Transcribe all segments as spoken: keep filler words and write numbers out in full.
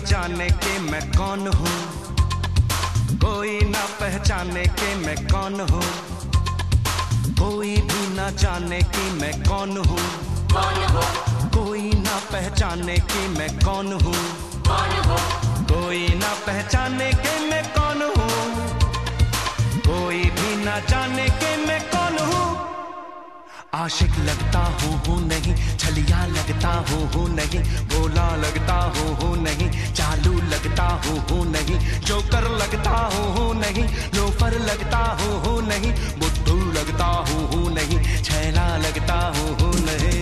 जाने के मैं कौन हूँ, कोई ना पहचाने के मैं कौन हूँ, कोई भी ना जाने कि मैं कौन हूँ, कोई ना पहचाने कि मैं कौन हूँ, कोई ना पहचाने के मैं कौन हूँ, कोई भी ना जाने के मैं कौन हूँ। आशिक लगता हूँ हूँ नहीं, छलिया लगता हूँ हूँ नहीं, भोला लगता हूँ हूँ नहीं, चालू लगता हूँ हूँ नहीं, जोकर लगता हूँ हूँ नहीं, लोफर लगता हूँ हूँ नहीं, बुद्धू लगता हूँ हूँ नहीं, छैला लगता हूँ हूँ नहीं।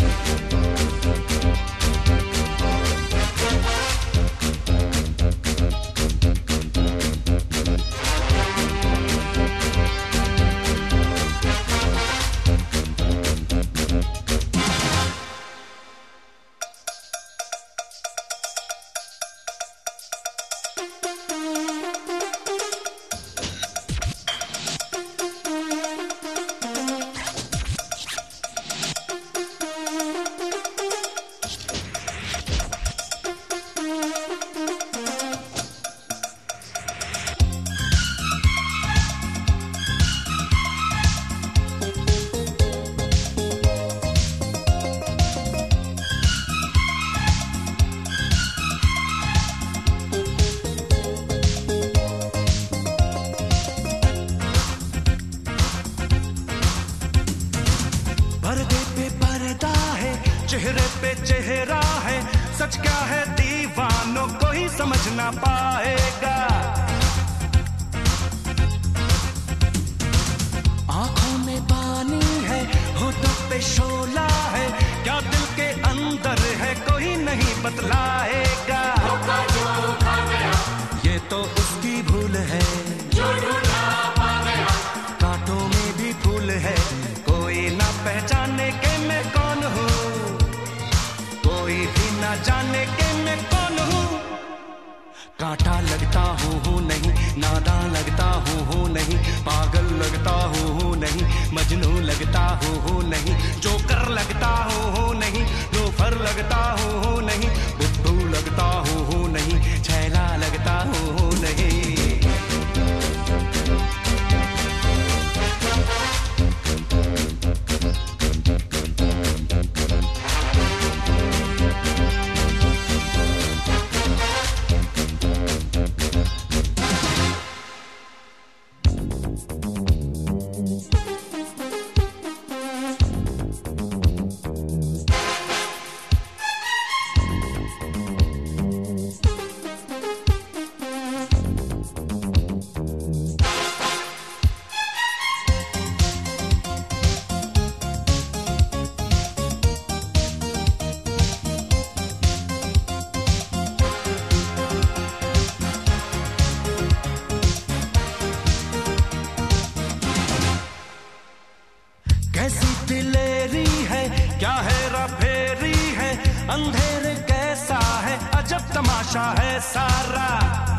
पर्दे पे पर्दा है, चेहरे पे चेहरा है, सच क्या है दीवानों को ही समझ ना पाएगा। आंखों में पानी है, होठों पे शोला है, क्या दिल के अंदर है कोई नहीं बतलाएगा। ये तो उसकी भूल है जो ढूंढा पा गया, कांटों में भी फूल है, कोई ना पहचाने के मैं कौन हूँ, कोई भी ना जाने के मैं कौन हूँ। कांटा लगता हूँ हूँ नहीं, नादान लगता हूँ हूँ नहीं, पागल लगता हूँ हूँ नहीं, मजनू लगता हूँ हूँ नहीं, जोकर लगता हूँ हूँ नहीं, लोफर लगता हूँ हूँ नहीं, बुद्धू लगता हूँ हूँ नहीं, छैला लगता हूँ हूँ नहीं। कैसी दिलेरी है, क्या है रफेरी है, अंधेरे कैसा है, अजब तमाशा है सारा।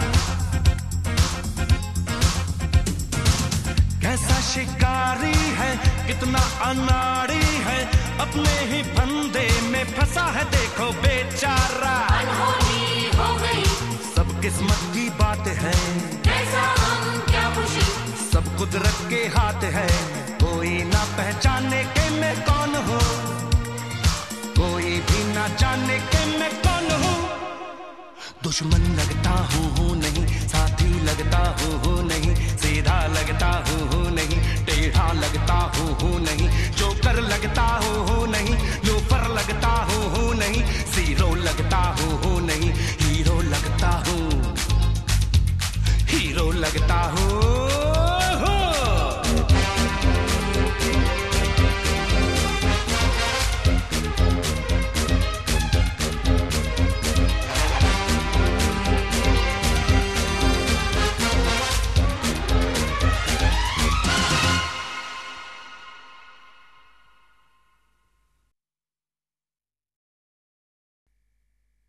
कैसा शिकारी है, कितना अनाड़ी है, अपने ही फंदे में फंसा है देखो बेचारा। अनहोनी हो गई, सब किस्मत की बात है, कैसा हम क्या खुशी, सब कुदरत के हाथ है, कोई ना पहचाने के मैं कौन हूँ, कोई भी ना जाने के मैं कौन हूँ। दुश्मन लगता हूँ हूँ नहीं, साथी लगता हूँ हूँ नहीं, सीधा लगता हूँ हूँ नहीं, टेढ़ा लगता हूँ हूँ नहीं,